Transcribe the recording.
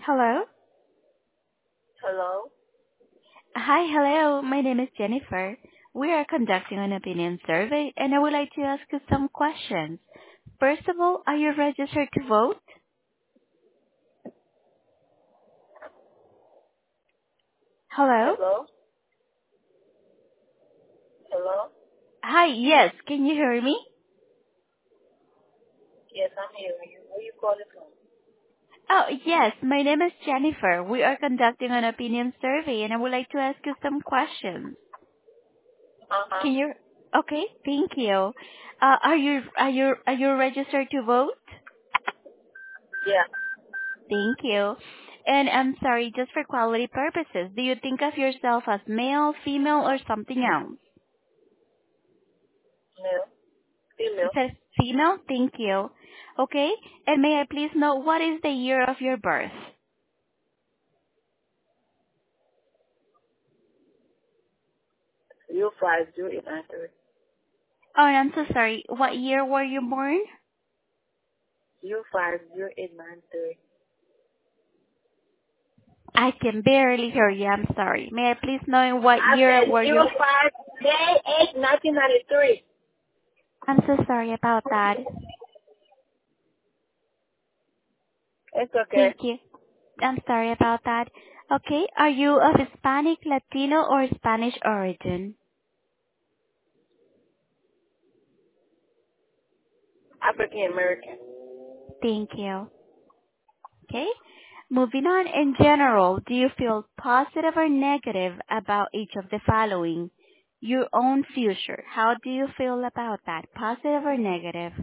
Hello. Hello? Hi, hello. My name is Jennifer. We are conducting an opinion survey, and I would like to ask you some questions. First of all, are you registered to vote? Hello? Hello? Hello? Hi, yes. Can you hear me? Yes, I'm hearing you. Where you calling from? Oh, yes. My name is Jennifer. We are conducting an opinion survey, and I would like to ask you some questions. Uh-huh. Can you? Okay, thank you. Are you registered to vote? Yeah. Thank you. And I'm sorry, just for quality purposes, do you think of yourself as male, female, or something else? Male. It Female. says female. Thank you. Okay. And may I please know what is the year of your birth? U5089 Oh, and I'm so sorry. What year were you born? U5089 I can barely hear you. I'm sorry. May I please know in what I year said were you? U5J8 1993. I'm so sorry about that. It's okay. Thank you. I'm sorry about that. Okay. Are you of Hispanic, Latino, or Spanish origin? African American. Thank you. Okay. Moving on, in general, do you feel positive or negative about each of the following? Your own future. How do you feel about that? Positive or negative?